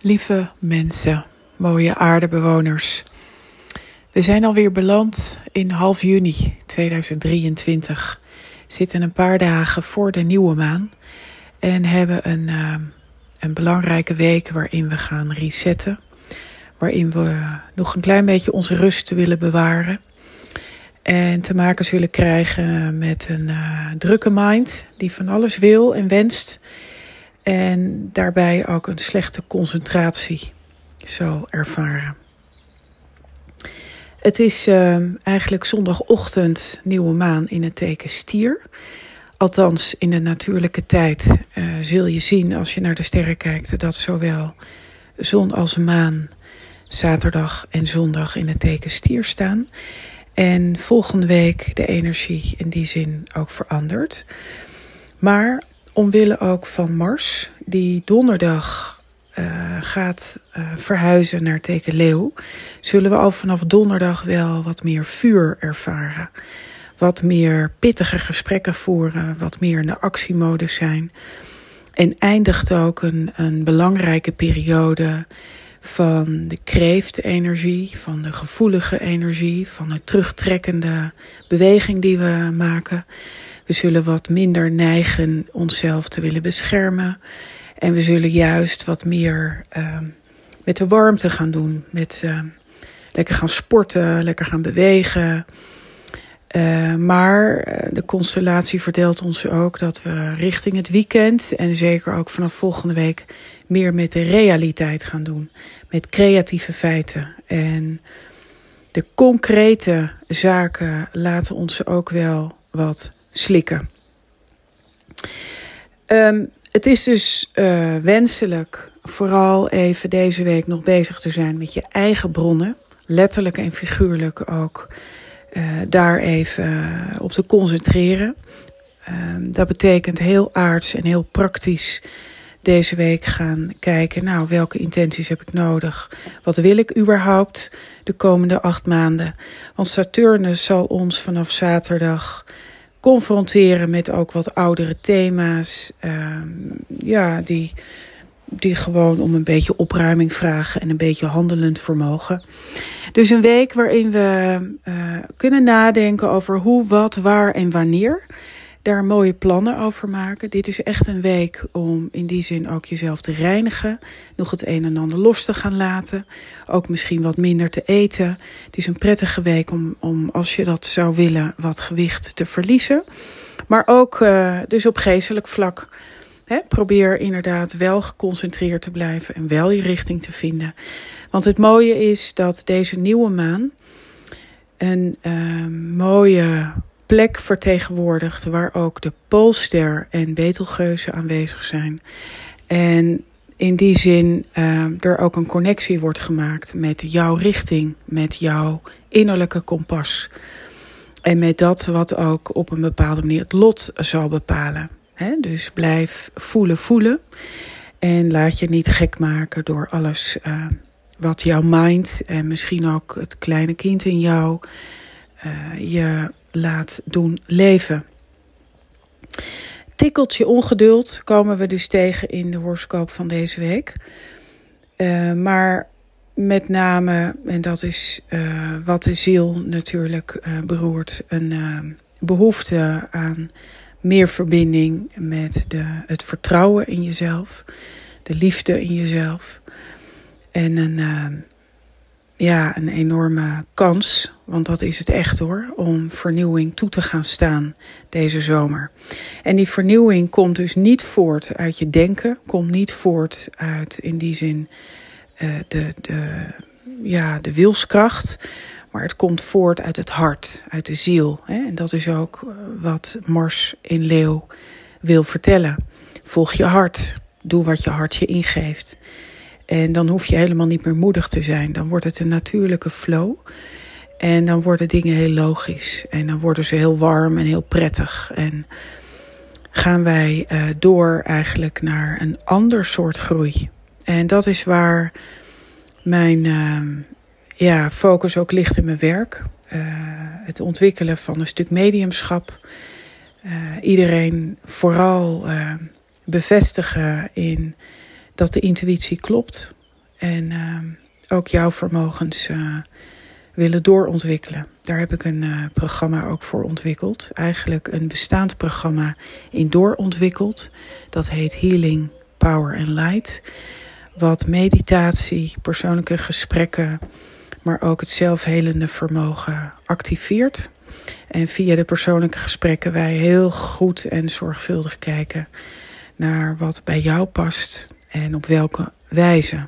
Lieve mensen, mooie aardebewoners. We zijn alweer beland in half juni 2023. Zitten een paar dagen voor de nieuwe maan. En hebben een belangrijke week waarin we gaan resetten. Waarin we nog een klein beetje onze rust willen bewaren. En te maken zullen krijgen met een drukke mind die van alles wil en wenst. En daarbij ook een slechte concentratie zal ervaren. Het is eigenlijk zondagochtend nieuwe maan in het teken Stier. Althans, in de natuurlijke tijd zul je zien als je naar de sterren kijkt dat zowel zon als maan zaterdag en zondag in het teken Stier staan. En volgende week de energie in die zin ook verandert. Maar omwille ook van Mars, die donderdag gaat verhuizen naar teken Leeuw, zullen we al vanaf donderdag wel wat meer vuur ervaren. Wat meer pittige gesprekken voeren, wat meer in de actiemodus zijn. En eindigt ook een belangrijke periode van de kreeftenergie, van de gevoelige energie, van de terugtrekkende beweging die we maken. We zullen wat minder neigen onszelf te willen beschermen. En we zullen juist wat meer met de warmte gaan doen. Met lekker gaan sporten, lekker gaan bewegen. Maar de constellatie vertelt ons ook dat we richting het weekend en zeker ook vanaf volgende week meer met de realiteit gaan doen. Met creatieve feiten. En de concrete zaken laten ons ook wel wat slikken. Het is dus wenselijk vooral even deze week nog bezig te zijn met je eigen bronnen. Letterlijk en figuurlijk ook daar even op te concentreren. Dat betekent heel aards en heel praktisch deze week gaan kijken. Nou, welke intenties heb ik nodig? Wat wil ik überhaupt de komende 8 maanden? Want Saturnus zal ons vanaf zaterdag confronteren met ook wat oudere thema's. Die gewoon om een beetje opruiming vragen en een beetje handelend vermogen. Dus een week waarin we kunnen nadenken over hoe, wat, waar en wanneer. Daar mooie plannen over maken. Dit is echt een week om in die zin ook jezelf te reinigen. Nog het een en ander los te gaan laten. Ook misschien wat minder te eten. Het is een prettige week om als je dat zou willen, wat gewicht te verliezen. Maar ook dus op geestelijk vlak. Probeer inderdaad wel geconcentreerd te blijven en wel je richting te vinden. Want het mooie is dat deze nieuwe maan een mooie plek vertegenwoordigt waar ook de Poolster en Betelgeuse aanwezig zijn. En in die zin er ook een connectie wordt gemaakt met jouw richting, met jouw innerlijke kompas. En met dat wat ook op een bepaalde manier het lot zal bepalen. Dus blijf voelen. En laat je niet gek maken door alles wat jouw mind en misschien ook het kleine kind in jou je laat doen leven. Tikkeltje ongeduld komen we dus tegen in de horoscoop van deze week. Maar met name, en dat is wat de ziel natuurlijk beroert, een behoefte aan meer verbinding met het vertrouwen in jezelf, de liefde in jezelf. En een enorme kans, want dat is het echt hoor, om vernieuwing toe te gaan staan deze zomer. En die vernieuwing komt dus niet voort uit je denken, komt niet voort uit in die zin de wilskracht, maar het komt voort uit het hart, uit de ziel. En dat is ook wat Mars in Leeuw wil vertellen. Volg je hart, doe wat je hart je ingeeft. En dan hoef je helemaal niet meer moedig te zijn. Dan wordt het een natuurlijke flow. En dan worden dingen heel logisch. En dan worden ze heel warm en heel prettig. En gaan wij door eigenlijk naar een ander soort groei. En dat is waar mijn focus ook ligt in mijn werk. Het ontwikkelen van een stuk mediumschap. Iedereen vooral bevestigen in dat de intuïtie klopt. En ook jouw vermogens willen doorontwikkelen. Daar heb ik een programma ook voor ontwikkeld. Eigenlijk een bestaand programma in doorontwikkeld. Dat heet Healing, Power and Light. Wat meditatie, persoonlijke gesprekken, maar ook het zelfhelende vermogen activeert. En via de persoonlijke gesprekken wij heel goed en zorgvuldig kijken naar wat bij jou past en op welke wijze.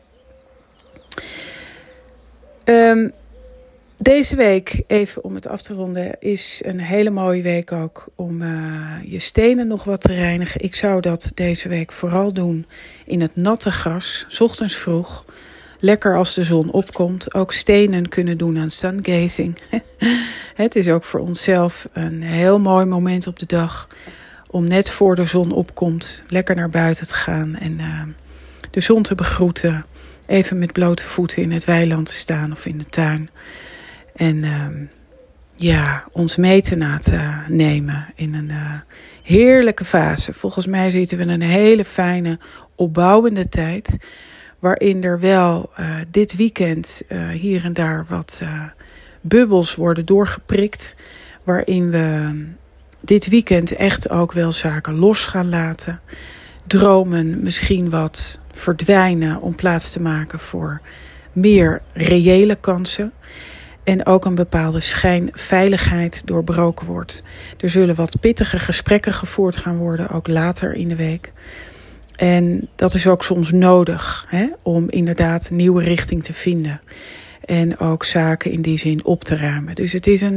Deze week, even om het af te ronden, is een hele mooie week ook om je stenen nog wat te reinigen. Ik zou dat deze week vooral doen in het natte gras, 's ochtends vroeg. Lekker als de zon opkomt. Ook stenen kunnen doen aan sungazing. Het is ook voor onszelf een heel mooi moment op de dag om net voor de zon opkomt lekker naar buiten te gaan en de zon te begroeten. Even met blote voeten in het weiland te staan of in de tuin. En ons mee te laten nemen in een heerlijke fase. Volgens mij zitten we in een hele fijne, opbouwende tijd. Waarin er wel dit weekend hier en daar wat bubbels worden doorgeprikt. Waarin we dit weekend echt ook wel zaken los gaan laten. Dromen misschien wat verdwijnen om plaats te maken voor meer reële kansen. En ook een bepaalde schijnveiligheid doorbroken wordt. Er zullen wat pittige gesprekken gevoerd gaan worden, ook later in de week. En dat is ook soms nodig, om inderdaad een nieuwe richting te vinden. En ook zaken in die zin op te ruimen. Dus het is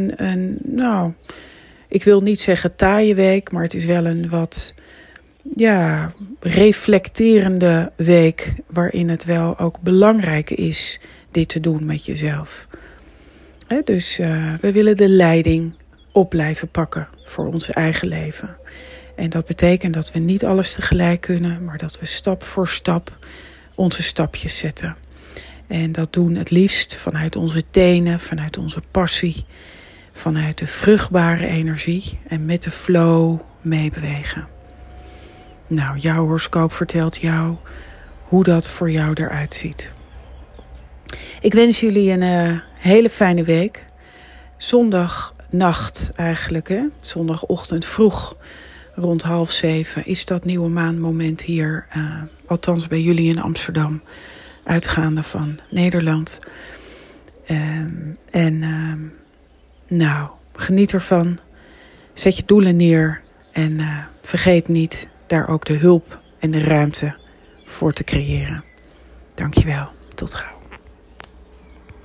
ik wil niet zeggen taaie week, maar het is wel een wat reflecterende week. Waarin het wel ook belangrijk is dit te doen met jezelf. Dus we willen de leiding op blijven pakken voor ons eigen leven. En dat betekent dat we niet alles tegelijk kunnen, maar dat we stap voor stap onze stapjes zetten. En dat doen het liefst vanuit onze tenen, vanuit onze passie, vanuit de vruchtbare energie en met de flow meebewegen. Nou, jouw horoscoop vertelt jou hoe dat voor jou eruit ziet. Ik wens jullie een hele fijne week. Zondagnacht eigenlijk, zondagochtend vroeg rond 6:30 is dat nieuwe maanmoment hier. Althans bij jullie in Amsterdam. Uitgaande van Nederland. Geniet ervan. Zet je doelen neer. En vergeet niet daar ook de hulp en de ruimte voor te creëren. Dankjewel. Tot gauw.